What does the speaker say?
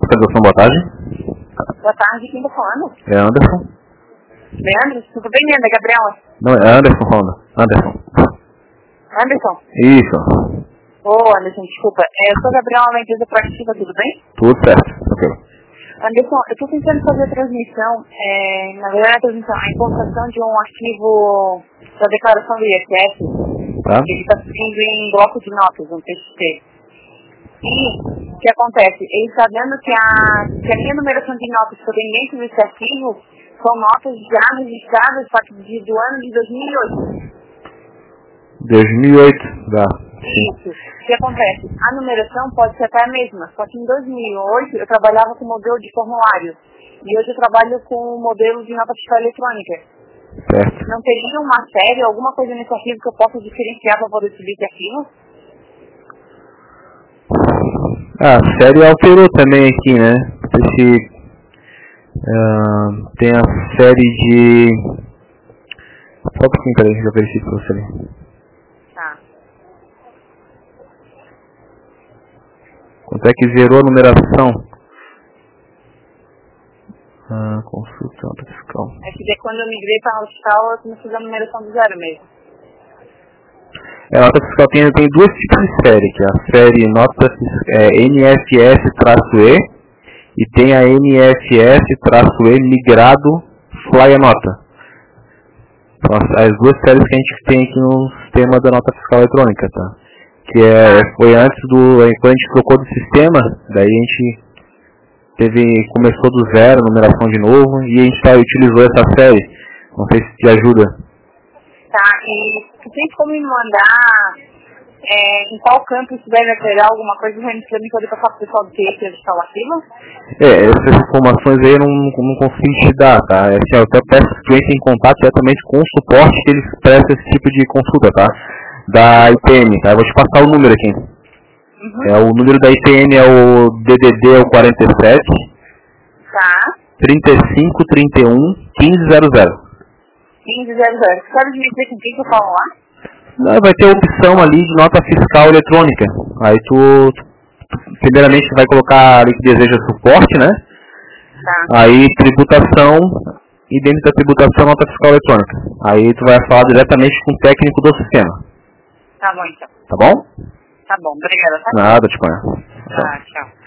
localização, boa tarde. Boa tarde, quem tá falando? É Anderson. Leandro, tudo bem, Leandro? É Gabriela. Não, é Anderson falando. Anderson. Anderson? Isso. Anderson, desculpa. Eu sou a Gabriela da empresa Proativa, tudo bem? Tudo certo. Ok. Anderson, eu tô tentando fazer a transmissão, na verdade a transmissão, a importação de um arquivo da declaração do ISS, Tá. que ele está saindo em bloco de notas, um TXT. E o que acontece? Ele está dando que a minha numeração de notas que eu tenho dentro desse arquivo são notas já registradas só que do ano de 2008. 2008, dá. Isso. O que acontece? A numeração pode ser até a mesma, só que em 2008 eu trabalhava com modelo de formulário e hoje eu trabalho com o modelo de nota fiscal eletrônica. Certo. Não teria uma série, alguma coisa nesse arquivo que eu possa diferenciar para poder subir esse arquivo? A série alterou também aqui, né? Tem a série de... Só um pouquinho, peraí, já verifico pra você ali. Tá. Quanto é que zerou a numeração? Consulta nota fiscal. É que quando eu migrei para a nota fiscal, eu comecei a numeração do zero mesmo. A nota fiscal tem duas tipos de série, que é a série nota NFS-E e tem a NFS-E migrado Fly a Nota. Então, as duas séries que a gente tem aqui no sistema da nota fiscal eletrônica, tá? Que foi antes quando a gente trocou do sistema, daí a gente começou do zero, numeração de novo, e a gente utilizou essa série. Não sei se te ajuda. Tá, e tu tem como me mandar em qual campo isso deve alterar alguma coisa para me poder passar para o pessoal do TI editar o arquivo? Essas informações aí eu não consigo te dar, tá? Assim, eu até peço que tu entre em contato diretamente com o suporte que eles prestam esse tipo de consulta, tá? Da IPM, tá? Eu vou te passar o número aqui. Uhum. O número da IPM é o DDD, é o 47 Tá. 35 31 1500. 1500. Você sabe me dizer com quem que eu falo lá? Vai ter a opção ali de nota fiscal eletrônica. Aí tu primeiramente vai colocar ali que deseja suporte, né? Tá. Aí tributação e dentro da tributação nota fiscal eletrônica. Aí tu vai falar diretamente com o técnico do sistema. Tá bom então. Tá bom? Tá bom, obrigada, tá? Nada, te ponho. Tá, tchau.